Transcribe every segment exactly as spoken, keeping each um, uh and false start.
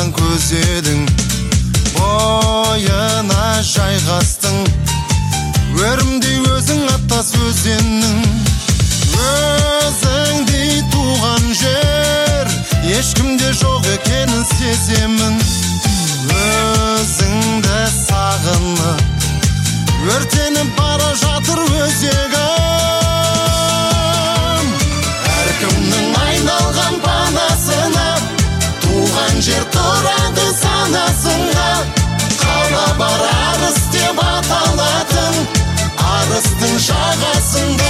саған көз едің, бойына жайғастың, өрімдей өзің аттас өзеннің. Өзіңдей туған жер ешкімде жоқ екенін сеземін. Өзіңді сағынып өртеніп бара жатыр өзегім. Әркімнің айналған панасына туған жер тұрады санасында. Қала бар арыс деп аталатын арыстың жағасында.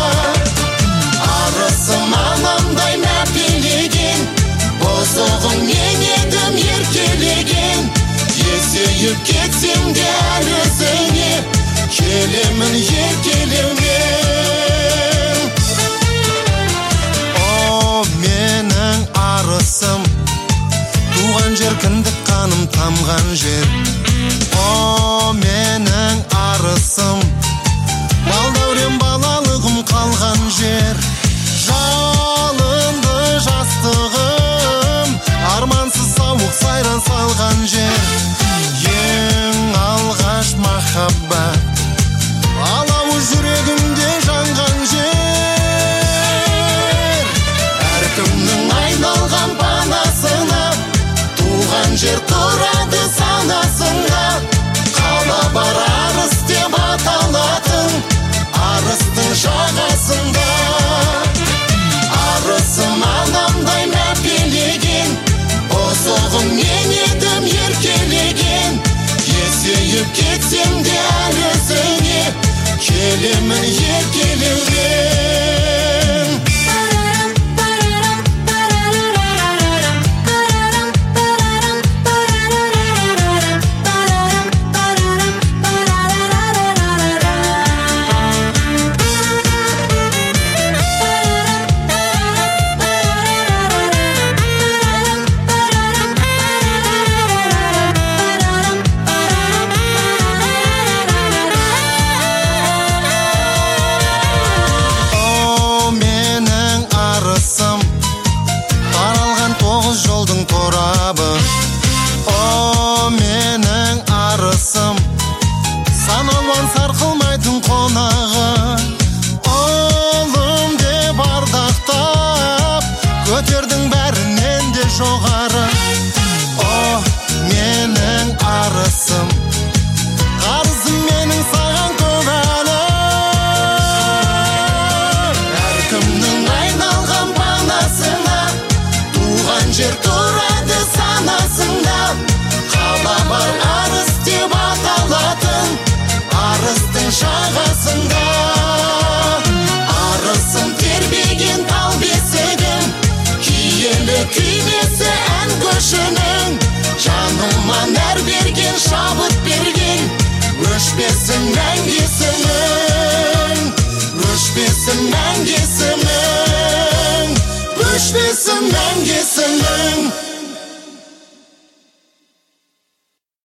Арысым анамдай мәпелеген, бозоғым мен едім еркелеген. Есейіп кетсем де әлі өзіңе келемін еркелеумен. О, менің арысым, туған жер кіндік қаным тамған жер. О, менің арысым, балдәурен балалығым қалған жер. Жалынды жастығым, армансыз сауық сайран салған жер. Ең алғаш махаббат алауы жүрегімде жанған жер. Әркімнің айналған панасына туған жер тұрады санасында. Қала бар арыс деп аталатын арыстың жағасында. Арысым анамдай мәпелеген, бозоғым мен едім еркелеген. Есейіп кетсем де әлі өзіңе келемін еркелеумен. Жолдың торабы, о менің арысым, саналуан сарқылмайтын қонағы. Олым деп ардақтап көтердің бәрінен де жоғары. О менің арысым, қарызым менің саған көп әлі. Әркімнің айналған панасына туған жер тұрады санасында. Қала бар арыс деп аталатын арыстың жағасында. Арысым тербеген тал бесігім, киелі күймесі ән көшінің. Жаныма нәр берген, шабыт берген, өшпесін мәңгі есімің, өшпесін мәңгі есімің, өшпесін мәңгі есімің.